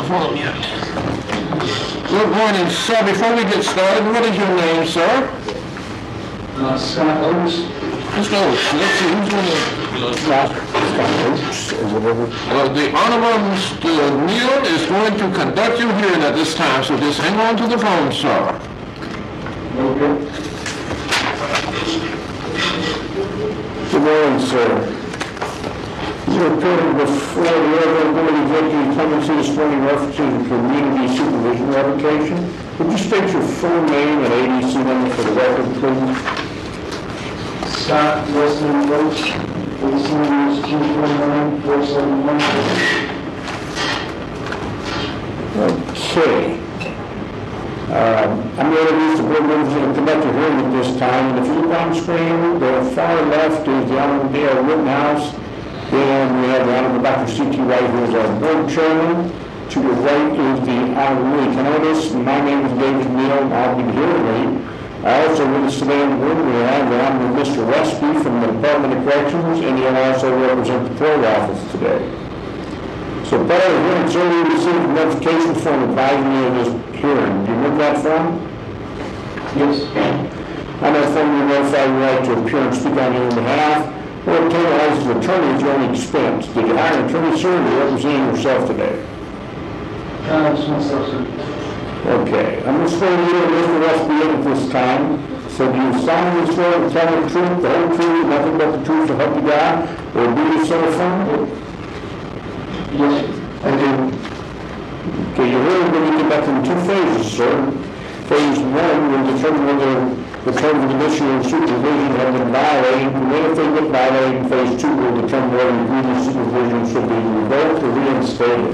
call him yet. Good morning, sir. Before we get started, what is your name, sir? Scott Oates. Mr. Oates. Let's see, who's going to... Scott Oates. The Honorable Mr. Neal is going to conduct your hearing at this time, so just hang on to the phone, sir. Okay. Good morning, sir. You're appearing before the Reverend Board of Executive Clemency this morning referencing the community supervision application. Would you state your full name and ADC number for the record, please? Scott Wesley Oates. ADC number is 249-471. Okay. I'm going to introduce the board members that have conducted hearing at this time. And if you look on screen, the far left is the Honorable Dale Rittenhouse. Then we have the Honorable Dr. C.T. White, who is our board chairman. To the right is the Honorable Lee Canotis. My name is David Neal, and I'll be the hearing aide. Also with us today in the room, we have the Honorable Mr. Westby from the Department of Corrections, and he'll also represent the parole office today. So part of the hearing, sir, we received a notification form advising you of this hearing. Do you remember that form? Yes. On that form, you notify your right to appear and speak on your own behalf, or obtain a licensed attorney at your own expense. Did you hire an attorney, sir, or are you representing yourself today? Just myself, sir. Okay. I'm just going to leave Mr. Westby in at this time. So do you solemnly swear to tell the truth, the whole truth, nothing but the truth to help you God, or do you so affirm? Yes, I do. Okay, your hearing will be conducted in two phases, sir. Phase 1 will determine whether the terms of admission and supervision have been violated, and then if they get violated, phase 2 will determine whether the previous supervision should be revoked or reinstated.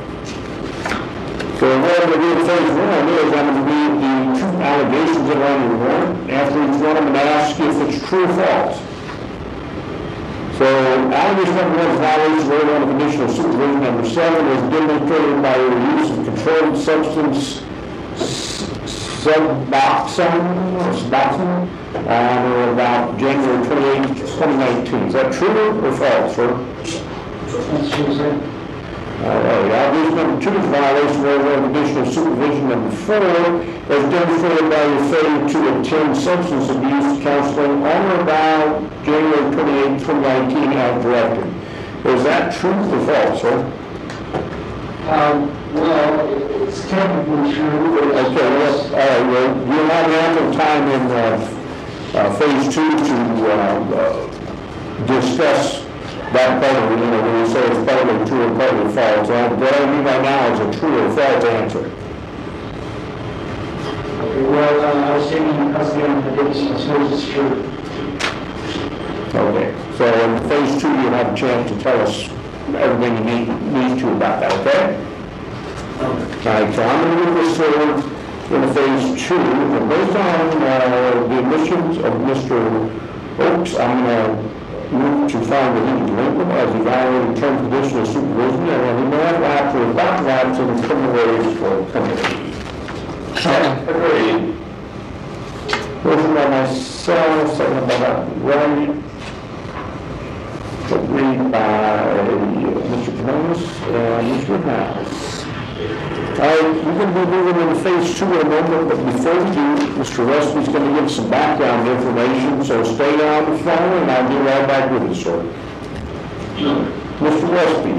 So what I'm going to do in phase 1 is I'm going to read the two allegations that are on your warrant. After each one, I'm going to ask you if it's true or false. So, allegation number 1 is violation of order on conditional supervision. Number 7 is demonstrated by your use of controlled substance Suboxone on or about January 28, 2019. Is that true or false, sir? That's true, sir. All right. Allegation number 2 is violation of order on conditional supervision. Number 4 is demonstrated by your failure to attend substance abuse counseling on or about January 28, 2019 as directed. Is that true or false, sir? Well, it's technically true. Okay, yes. All right. Well, you'll have ample time in phase 2 to discuss that part of it, when you say it's partly true or partly false. What I mean right now is a true or false answer. Well, I was taking custody on the dates, I suppose it's true. Okay. So in phase 2, you'll have a chance to tell us everything you need to about that, okay? All right, so I'm going to move this forward in phase 2. And based on the admissions of Mr. Oates, I'm going to move to find that he's delinquent as he violated terms of additional supervision, and he may have lapsed or is about to lapse in the criminal ways for penalty. Agreed. Motion by myself, second by Dr. Wright. Agreed by Mr. Canonis and Mr. House. All right, we're going to be moving into phase 2 in a moment, but before we do, Mr. Westby's going to give some background information, so stay on the phone and I'll be right back with you, sir. Mr. Westby.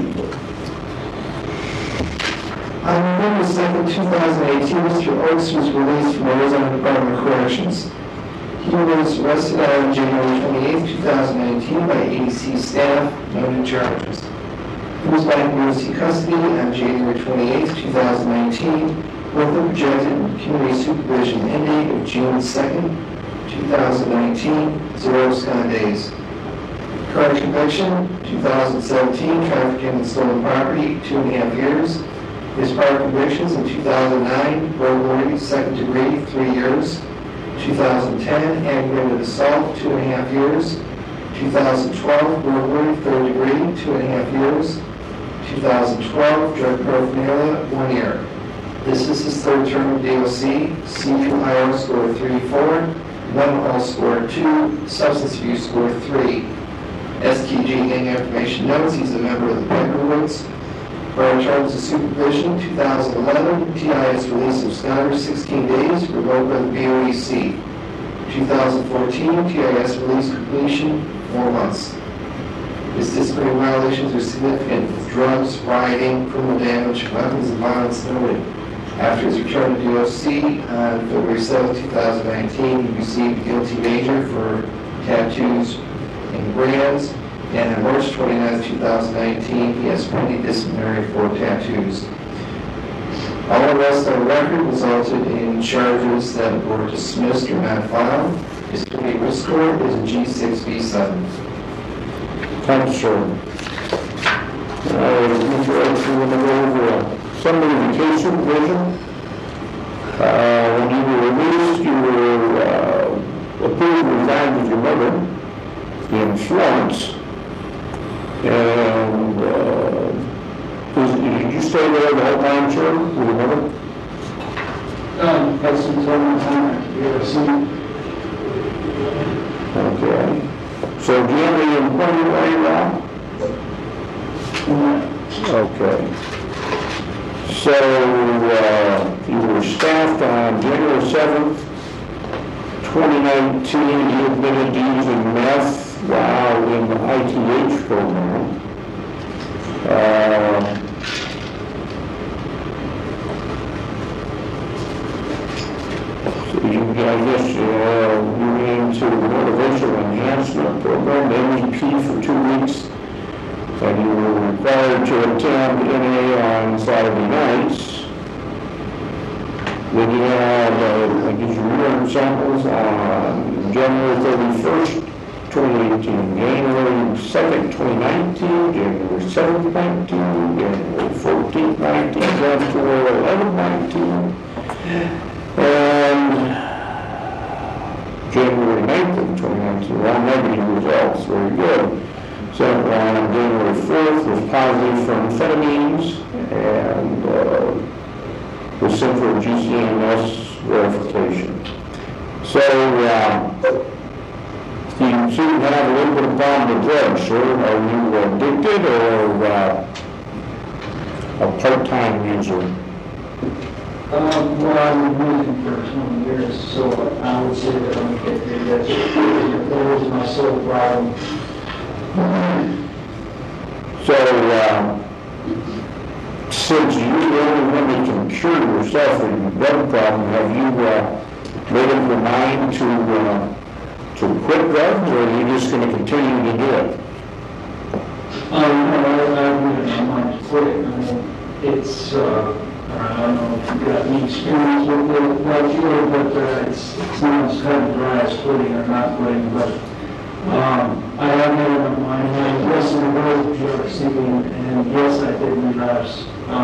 On November 2nd, 2018, Mr. Oates was released from Arizona Department of Corrections. He was arrested on January 28, 2019 by ADC staff, no new charges. He was back in USC custody on January 28, 2019, with a projected community supervision end date of June 2nd, 2019, 0 SCON days. Current conviction, 2017, trafficking and stolen property, 2.5 years. His prior convictions in 2009, burglary, second degree, 3 years. 2010, aggravated assault, 2.5 years. 2012, burglary, third degree, 2.5 years. 2012, drug paraphernalia, 1 year. This is his third term of DOC, C2IR score 3-4, 1L score 2, substance abuse score 3. STG gang information notes, he's a member of the Peckerwoods. Fire Charges of Supervision, 2011, TIS release of Snyder, 16 days, revoked by the BOEC. 2014, TIS release completion, 4 months. His disciplinary violations are significant with drugs, rioting, criminal damage, weapons of violence noted. After his return to DOC on February 7, 2019, he received a guilty major for tattoos and brands, and on March 29, 2019, he has pending disciplinary for tattoos. All arrests on record resulted in charges that were dismissed or not filed. His plea risk score is a G6B7. Thank you, sir. Mr. Edson, we're going to go over summary vacation provision. When you were released, you were approved to reside with your mother in Florence. And did you stay there the whole time, sir, with your mother? That's until my time at the Okay. So do you have any employment right now? Okay. So you were staffed on January 7th, 2019. You admitted to using meth while in the ITH program. So you guys, you went into the motivational enhancement program, MEP, for 2 weeks, and you were required to attend NA on Saturday nights. Then you had, I give you urine samples on January 31st, 2018, January 2nd, 2019, January 7th, 19, January 14th, 19, January 11th, 19, and January 9th of 2019, all negative results, very good. So on January 4th was positive for amphetamines and was sent for GCMS verification. So you seem to have a little bit of problem with drugs, sir. Are you addicted or a part-time user? Well, I've been using for 20 years, so I would say that I'm addicted. That was my sole problem. So, since you're the only one that can cure yourself of your drug problem, have you made up your mind to quit drugs, or are you just going to continue to do it? No, I really don't mind to quit. I mean, it's, I don't know if you've got any experience with it like you, but it's not as cut and dry as quitting or not quitting, but I have made up my mind. I listened to both drug seeking, and yes, I did relapse.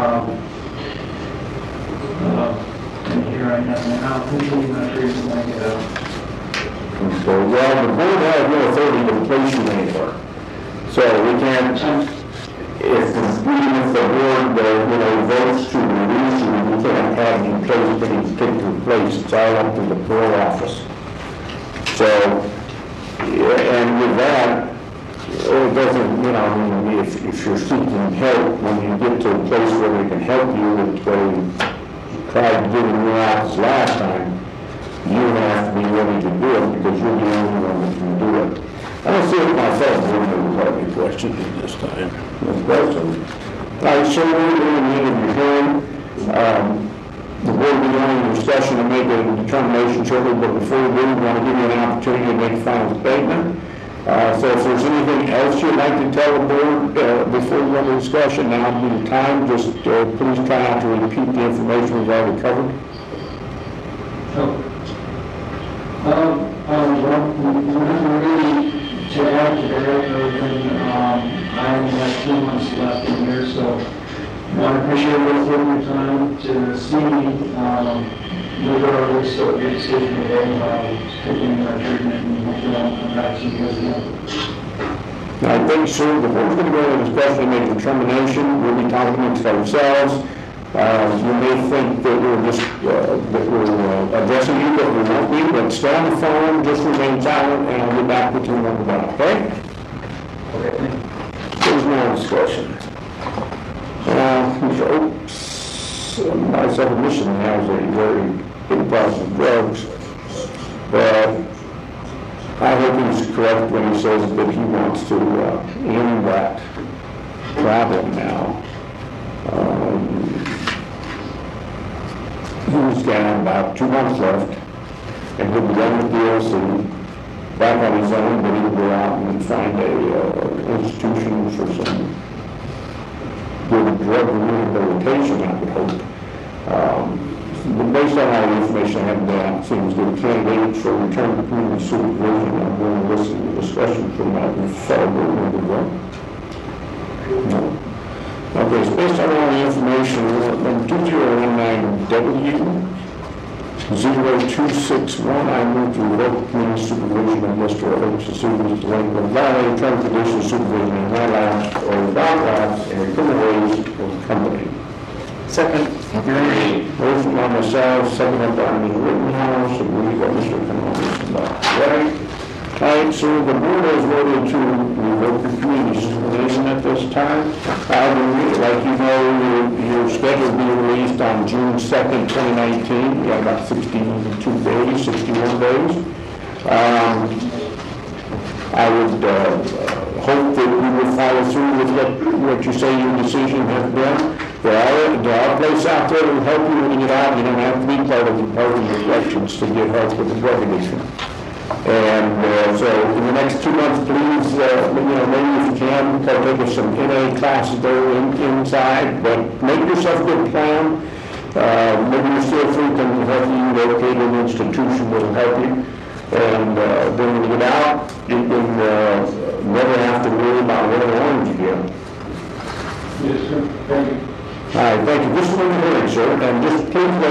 And here I am, and I'll continue my treatment when I get out. Okay, well, the board has no authority to place you anywhere. So we can't, even if the board, votes to release you, we can't have you placed in any particular place. It's all up to the parole office. So, and with that, it doesn't, if you're seeking help, when you get to a place where they can help you, that they tried giving you out this last time, you have to be ready to do it because you're the only one that can do it. I don't see it myself. We're going to have any questions at this time. No questions? All right, so we're going to end your hearing. The board will be going into discussion to make a determination shortly, but before we do, we want to give you an opportunity to make a final statement. So if there's anything else you'd like to tell the board before we go into discussion, now would be the time. Just please try not to repeat the information we've already covered. Nothing really to add to that, other than I only have 2 months left in here, so I appreciate you taking your time to see me, regardless of your decision today, taking my treatment, and hopefully I'll come back to you guys again. I think, sir, the board's going to go into discussion and make a determination. We'll be talking amongst ourselves. You may think that we're just addressing you, but we won't be. But stay on the phone, just remain silent, and I'll get back with you when we're done, okay? Okay. There's no discussion. Mr. Oaks, my submission has a very big problem with drugs, but I hope he's correct when he says that he wants to end that problem now. He was down about 2 months left, and he'll be done with the LC, back on his own, but he'll go out and find a institution for some good drug rehabilitation, I would hope. But based on all the information I have now, it seems that candidates for return to community supervision, I'm going to listen to discussion from that fellow board member. No. Okay, so based on all the information, on 2019W 0261, I move to revoke community supervision of Mr. Oaks to supervise delinquent violating term and conditions supervision and not lapse or without lapse in criminal ways of the company. Second. Motion by myself, second by Ms. Rittenhouse, and we got Mr. Canonis about. Right? All right, so the board has voted to revoke the community supervision at this time. Like you know, your schedule will be released on June 2nd, 2019. You got about 62 days, 61 days. I would hope that we will follow through with what you say your decision has been. There are places out there that will help you when you get out. You don't have to be part of the collections to get help with the drug addiction. And so in the next 2 months, please, maybe if you can, partake of some NA classes there inside, but make yourself a good plan. Maybe you still think that will help you locate an institution that will help you. And then when you get out, you can never have to worry about what orange again. Yes, sir. Thank you. All right, thank you. This is what you're hearing, sir, and just please